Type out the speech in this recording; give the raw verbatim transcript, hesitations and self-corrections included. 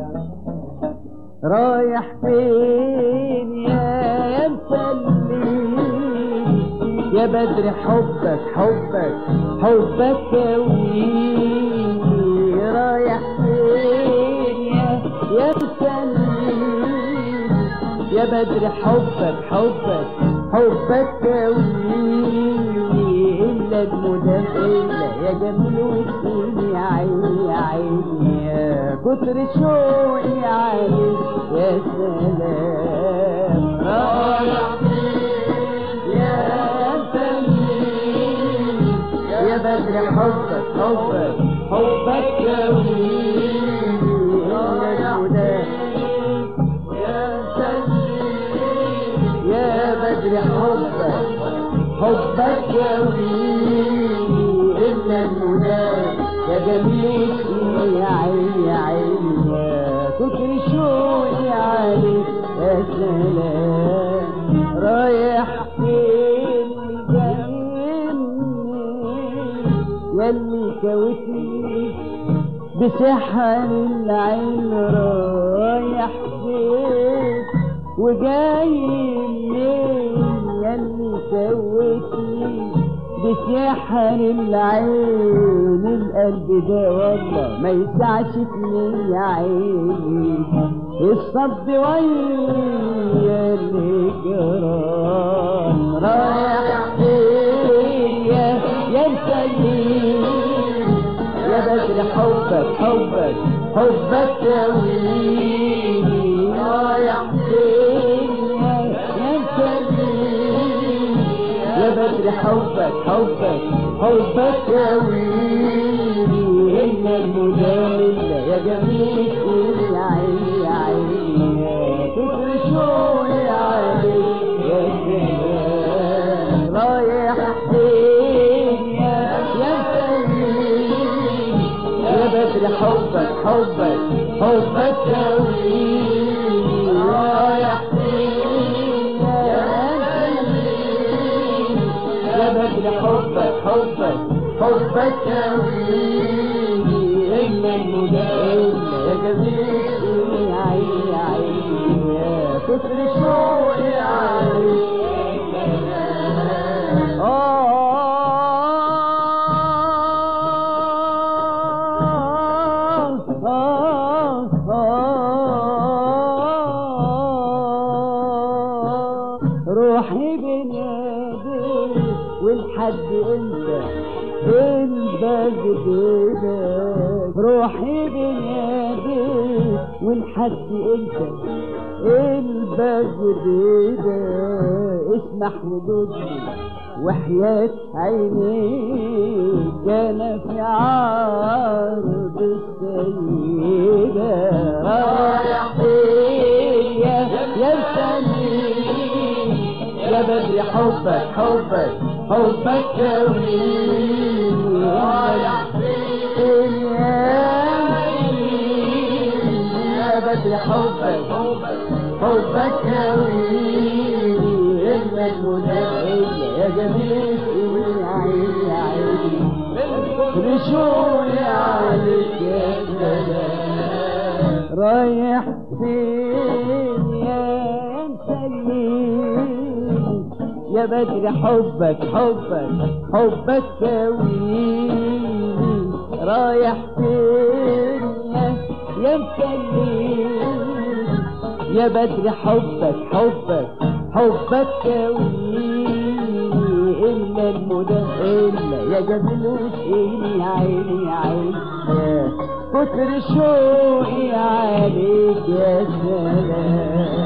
رايح فين يا مسلم يا بدر حبك حبك حبك كويني رايح فين يا يا مسلم يا بدر حبك حبك حبك كويني إلا المدام إلا يا جميل وسيني يا عيني يا عيني يا كتر شوقي عليك يا سلام رايح فين يا مسلم يا بدر حبك حبك حبك كويني إلا المدام يا مسلم يا بدر حبك حبك كويني إلا المنام يا جميل يا عيني يا عيني يا كتر شوقي عليك يا سلام رايح فين وجايني ياللي كوتني بسحر العين رايح فين وجاي منين ياللي سوتني بسحر العين القلب ده والله ما يسعش اتنين يا عيني الصد ويا الهجران رايح فين يا يا مسلم يا بدر حبك حبك حبك كويني رايح فين يا يا مسلم يا بدر حبك حبك حبك كويني إلا المدام إلا يا جميل يا عيني يا عيني يا كتر شوقي عليك يا سلام رايح فين يا يا مسلم يا بدر حبك حبك حبك كويني رايح فين يا مسلم يا بدر حبك حبك حبك كويني إلا المدام يا جميل يا عيني يا عيني يا كتر شوقي عليك يا سلام روحي بناديك والحد انت البلد بيدك روحي بناديك والحد انت البلد بيدك اسمح وجودي وحياة عينيك انا في عرض السيدة رايح فين يا يا مسلم يا بدر حبك حبك حبك كويني رايح فين يا بدر حبك حبك كويني إلا المدام إلا يا جميل يا عيني يا عيني رشوني عليك يا سلام رايح فين يا مسلم يا بدر حبك حبك حبك كويني رايح فين يا يا مسلم يا بدر حبك حبك حبك كويني إلا المدام إلا يا جميل وسيني يا عيني يا عيني كتر شوقي عليك يا سلام